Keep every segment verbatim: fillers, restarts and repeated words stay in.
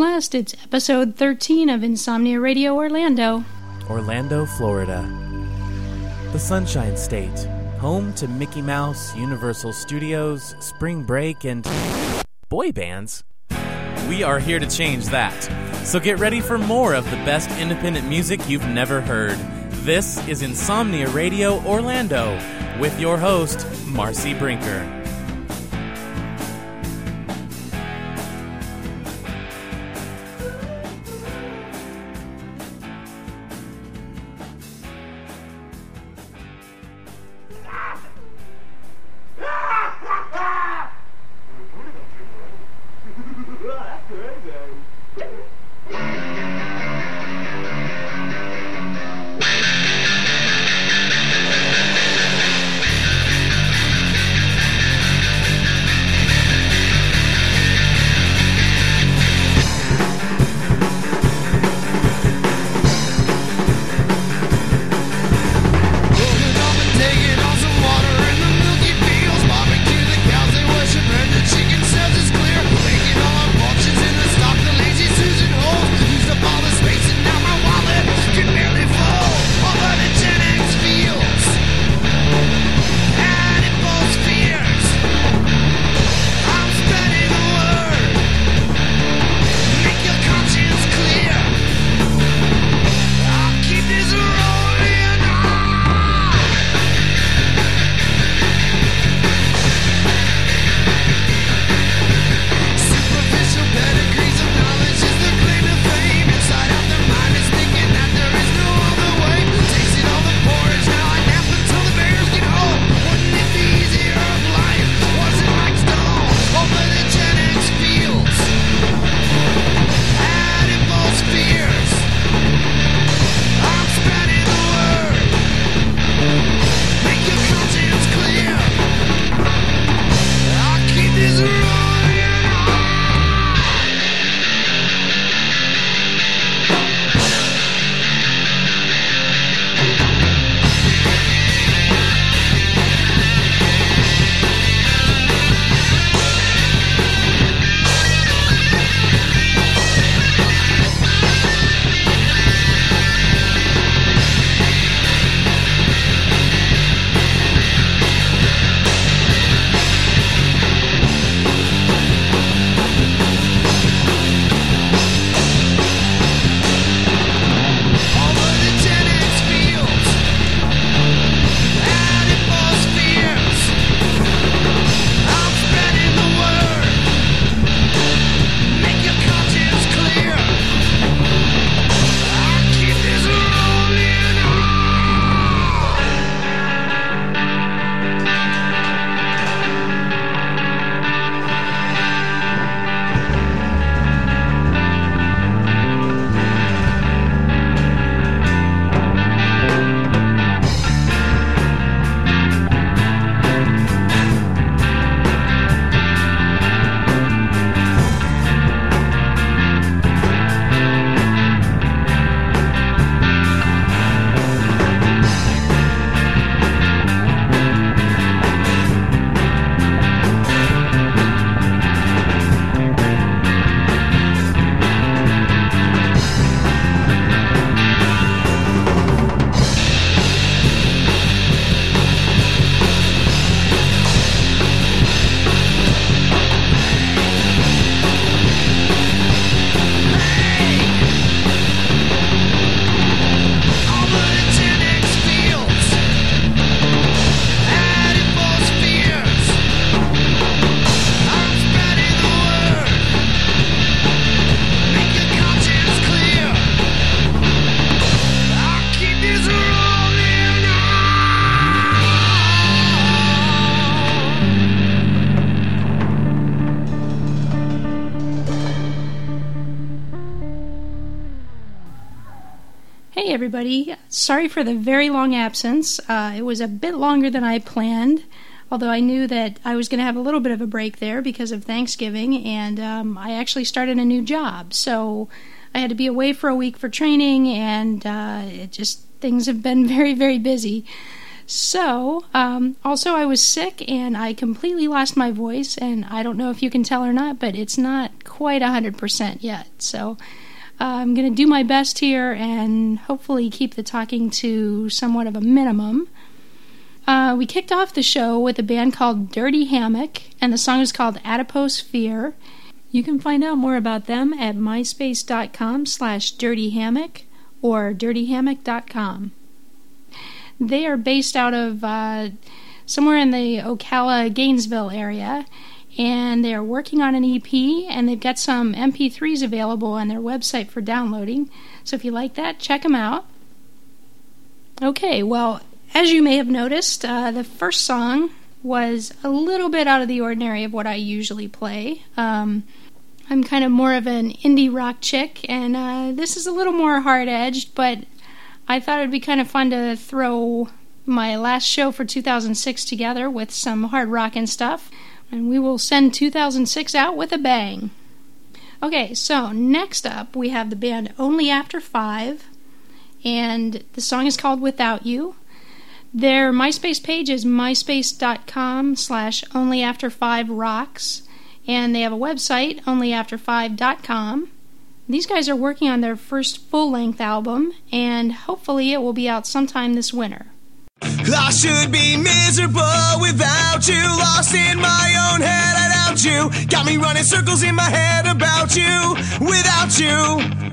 West. It's episode thirteen of Insomnia Radio Orlando. Orlando, Florida. The Sunshine State. Home to Mickey Mouse, Universal Studios, Spring Break, and boy bands. We are here to change that. So get ready for more of the best independent music you've never heard. This is Insomnia Radio Orlando with your host, Marcy Brinker. Hey everybody, sorry for the very long absence. Uh, it was a bit longer than I planned, although I knew that I was going to have a little bit of a break there because of Thanksgiving, and um, I actually started a new job, so I had to be away for a week for training, and uh, it just things have been very, very busy. So, um, also I was sick, and I completely lost my voice, and I don't know if you can tell or not, but it's not quite one hundred percent yet. So uh, I'm going to do my best here and hopefully keep the talking to somewhat of a minimum. Uh, we kicked off the show with a band called Dirty Hammock, and the song is called Adipose Fear. You can find out more about them at myspace.com slash dirtyhammock or dirtyhammock dot com. They are based out of uh, somewhere in the Ocala, Gainesville area, and they are working on an E P, and they've got some M P threes available on their website for downloading. So if you like that, check them out. Okay, well, as you may have noticed, uh, the first song was a little bit out of the ordinary of what I usually play. Um, I'm kind of more of an indie rock chick, and uh, this is a little more hard-edged, but I thought it would be kind of fun to throw my last show for two thousand six together with some hard rock and stuff, and we will send two thousand six out with a bang. Okay, so next up we have the band Only After Five, and the song is called Without You. Their MySpace page is myspace.com slash onlyafter5rocks, and they have a website, only after five dot com. These guys are working on their first full-length album, and hopefully it will be out sometime this winter. I should be miserable without you, lost in my own head, I doubt you. Got me running circles in my head about you, without you.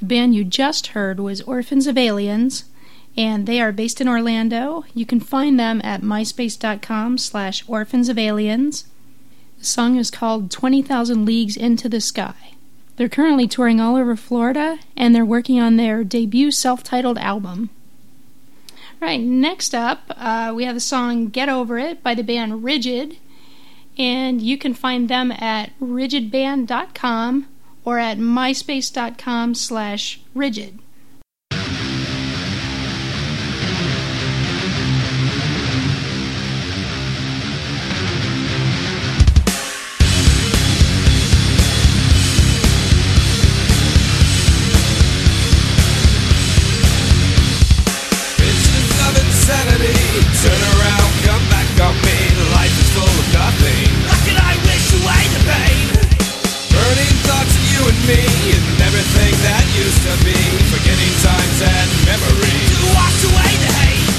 band you just heard was Orphans of Aliens, and they are based in Orlando. You can find them at myspace.com slash orphans of aliens. The song is called twenty thousand Leagues Into the Sky. They're currently touring all over Florida, and they're working on their debut self-titled album. Right, next up, uh, we have the song Get Over It by the band Rigid, and you can find them at rigid band dot com or at myspace.com slash rigid. Turn around, come back on me. Life is full of nothing. How can I wish away the pain? Burning thoughts of you and me and everything that used to be. Forgetting times and memories. To wash away the hate.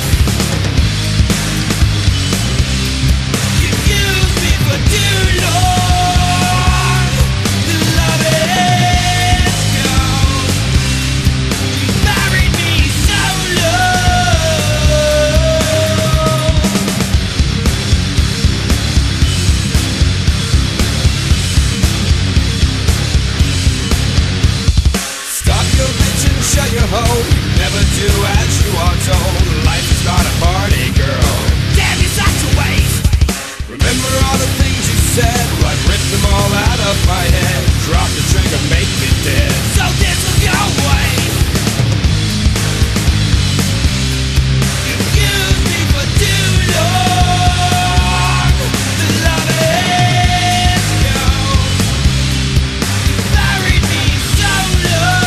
You used me for too long. The love is gone. You married me so low. Shut your hole, never do as you are told. Life is not a party, girl. Damn, you're such a waste. Remember all the things you said? Well, I've ripped them all out of my head. Drop the trigger, make me dead. So this will go away. You used me for too long. The love is gone. You buried me so low.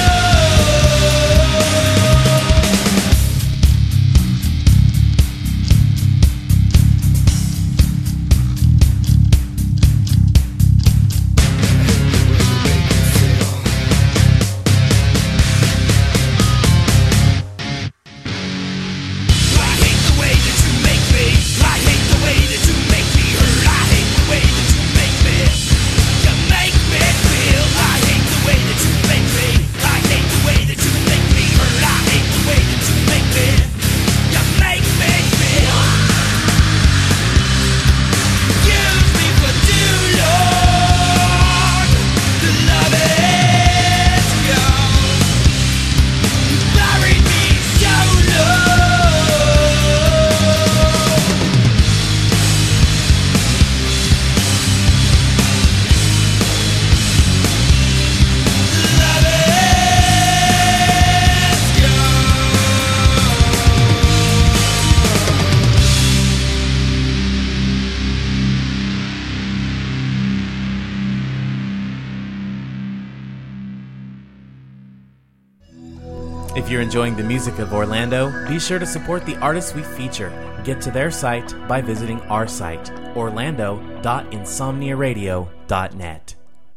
If you're enjoying the music of Orlando, be sure to support the artists we feature. Get to their site by visiting our site, orlando dot insomnia radio dot net.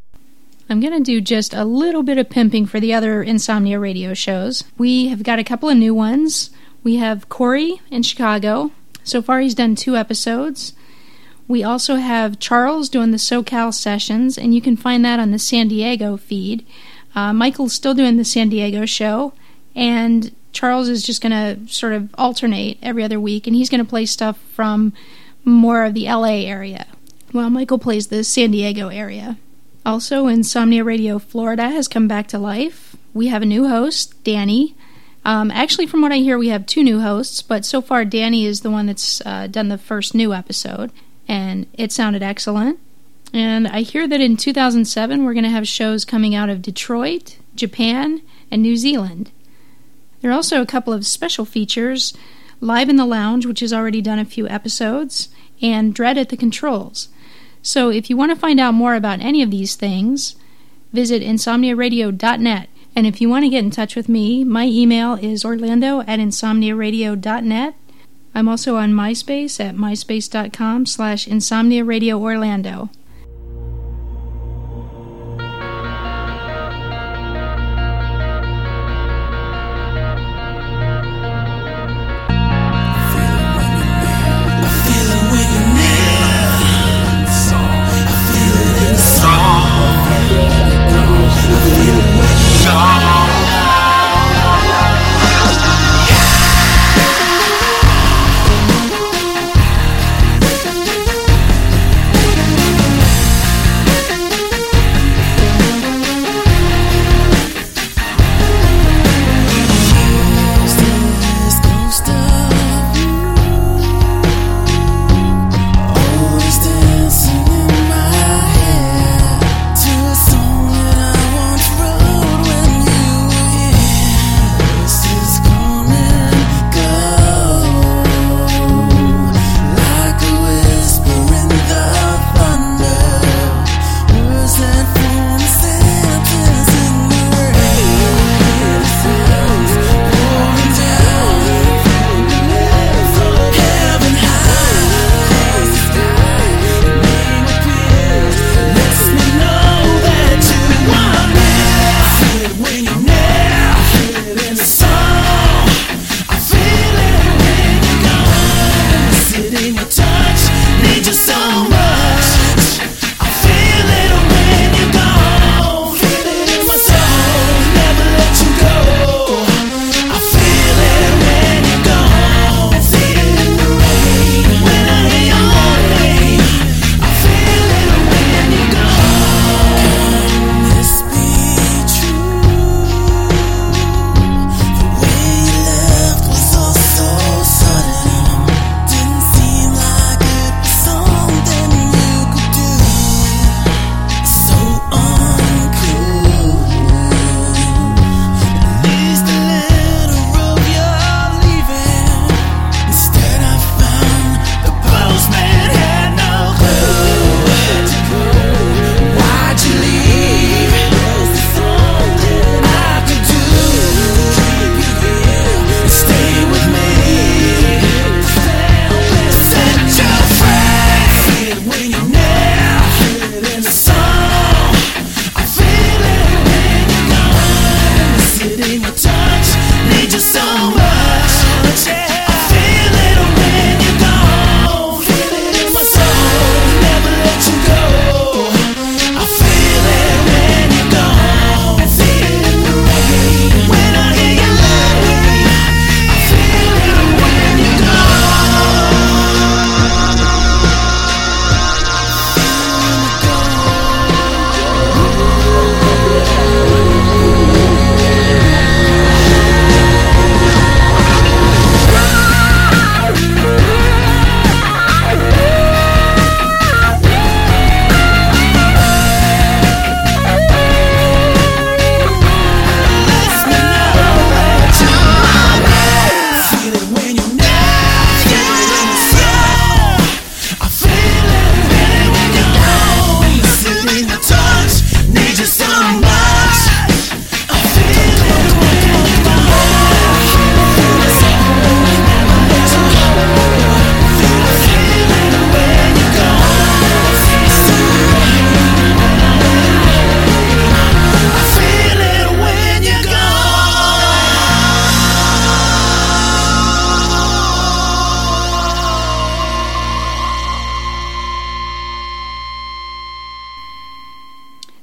I'm going to do just a little bit of pimping for the other Insomnia radio shows. We have got a couple of new ones. We have Corey in Chicago. So far he's done two episodes. We also have Charles doing the SoCal sessions, and you can find that on the San Diego feed. Uh, Michael's still doing the San Diego show, and Charles is just going to sort of alternate every other week, and he's going to play stuff from more of the L A area, while Michael plays the San Diego area. Also, Insomnia Radio Florida has come back to life. We have a new host, Danny. Um, actually, from what I hear, we have two new hosts, but so far Danny is the one that's uh, done the first new episode, and it sounded excellent. And I hear that in two thousand seven we're going to have shows coming out of Detroit, Japan, and New Zealand. There are also a couple of special features, Live in the Lounge, which has already done a few episodes, and Dread at the Controls. So if you want to find out more about any of these things, visit insomnia radio dot net. And if you want to get in touch with me, my email is orlando at insomnia radio dot net. I'm also on MySpace at myspace.com slash insomnia radio orlando. Song.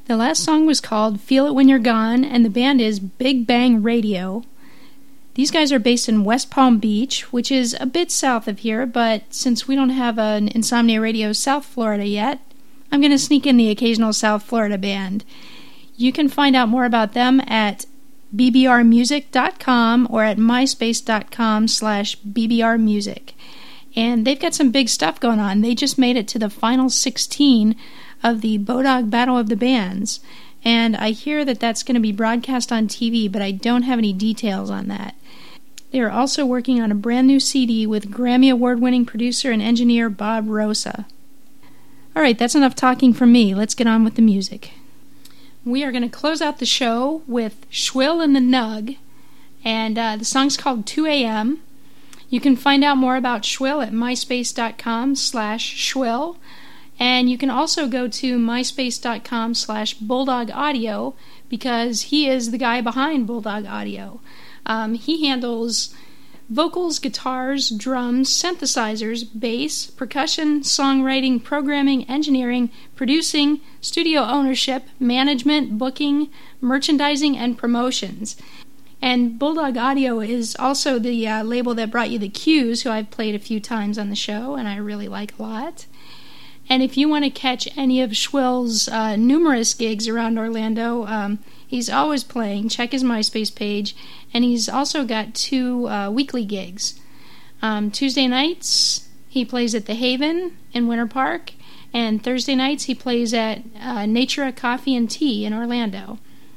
The last song was called Feel It When You're Gone, and the band is Big Bang Radio. These guys are based in West Palm Beach, which is a bit south of here, but since we don't have an Insomnia Radio South Florida yet, I'm going to sneak in the occasional South Florida band. You can find out more about them at b b r music dot com or at myspace dot com slash b b r music. And they've got some big stuff going on. They just made it to the final sixteen of the Bodog Battle of the Bands. And I hear that that's going to be broadcast on T V, but I don't have any details on that. They are also working on a brand new C D with Grammy Award-winning producer and engineer Bob Rosa. Alright, that's enough talking from me. Let's get on with the music. We are going to close out the show with Schwill and the Nug, and uh, the song's called two a.m. You can find out more about Schwill at myspace dot com slash Schwill, and you can also go to myspace dot com slash Bulldog Audio, because he is the guy behind Bulldog Audio. Um, he handles vocals, guitars, drums, synthesizers, bass, percussion, songwriting, programming, engineering, producing, studio ownership, management, booking, merchandising, and promotions. And Bulldog Audio is also the uh, label that brought you the Q's, who I've played a few times on the show, and I really like a lot. And if you want to catch any of Schwill's uh, numerous gigs around Orlando, um, he's always playing. Check his MySpace page. And he's also got two uh, weekly gigs. Um, Tuesday nights, he plays at The Haven in Winter Park. And Thursday nights, he plays at uh, Natura Coffee and Tea in Orlando.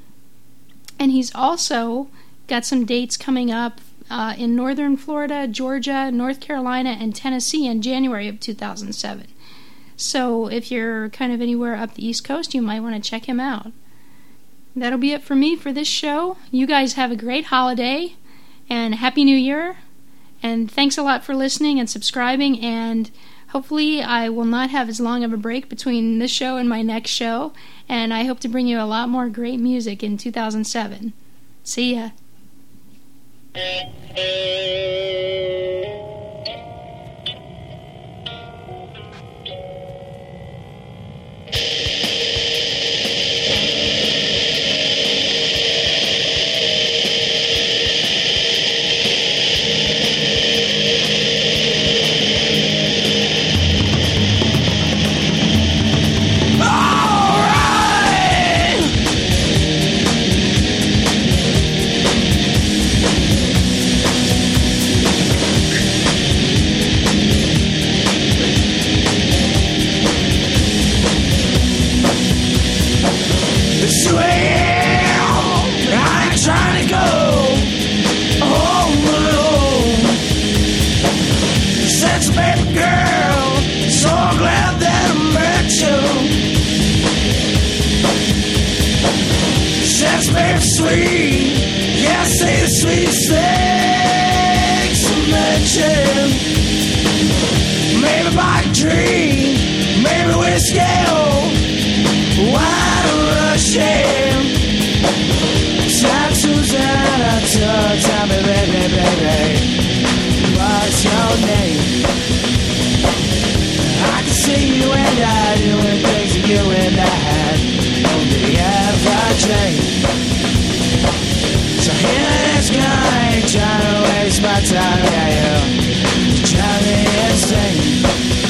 And he's also got some dates coming up uh, in Northern Florida, Georgia, North Carolina, and Tennessee in January of two thousand seven. So if you're kind of anywhere up the East Coast, you might want to check him out. That'll be it for me for this show. You guys have a great holiday, and Happy New Year. And thanks a lot for listening and subscribing, and hopefully I will not have as long of a break between this show and my next show, and I hope to bring you a lot more great music in two thousand seven. See ya. Sweet, yes, say the sweetest things to mention. Maybe by a dream, maybe whiskey, wine rushing. Tattoos and a tongue, tell me, baby, baby, what's your name? I can see you and I doing things that you and I had on the average train. So here this guy trying to waste my time, yeah, yeah, drive me insane.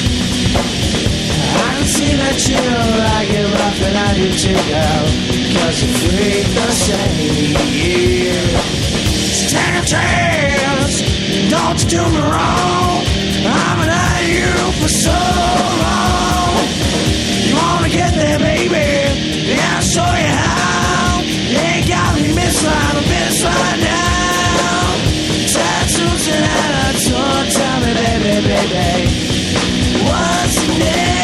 I can see that you like it rough and I do too, girl, cause you freak the same, yeah. So take a chance, don't you do me wrong, I've been at you for so long. You wanna get there, baby, yeah, I'll show you how. You ain't got me mislined, I'm mislined now. Tattoos and attitude, tell me, baby, baby, what's your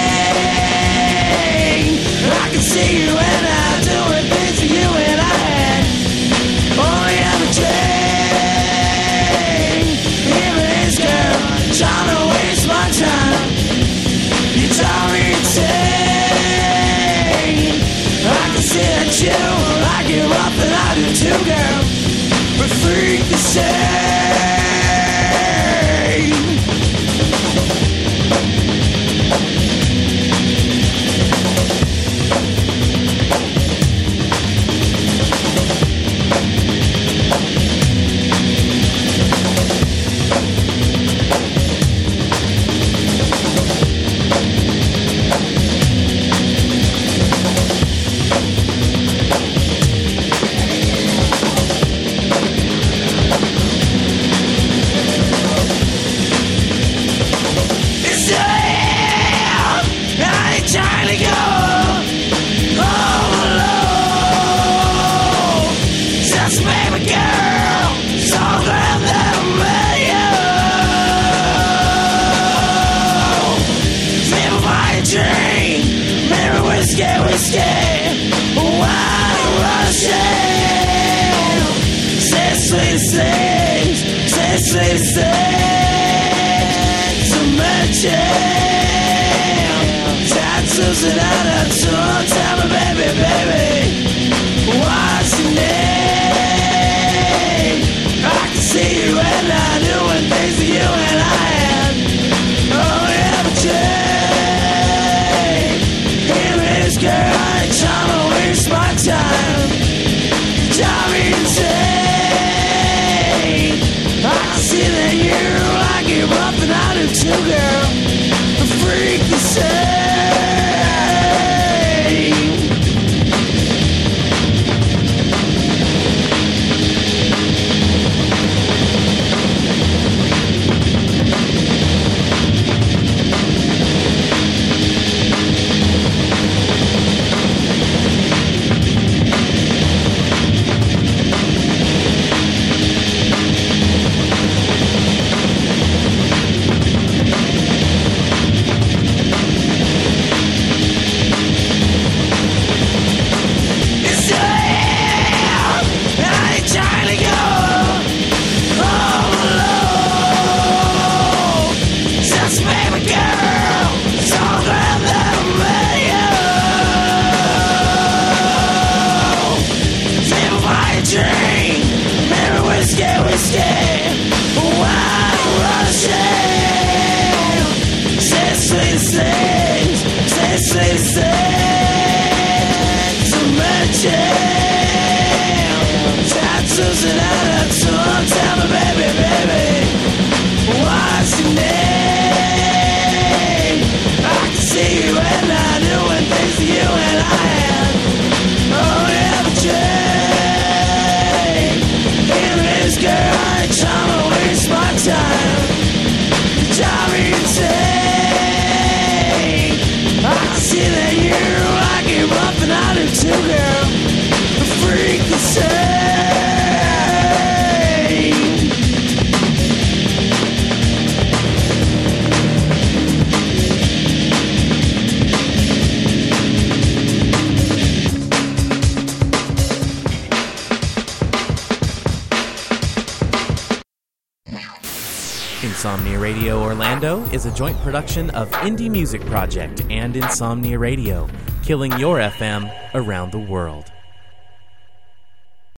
name? I can see you and I doing things that you and I had only have a dream. Even this Tattoos and attitude. Tell me, baby, baby, what's your name? I can see you and I doing things to you and I am. Oh, yeah, but Jay, him and his girl, I ain't trying to waste my time. Drive me insane. I can see that you like it rough and I do too, girl. A freak the same. Insomnia Radio Orlando is a joint production of Indie Music Project and Insomnia Radio, killing your F M around the world.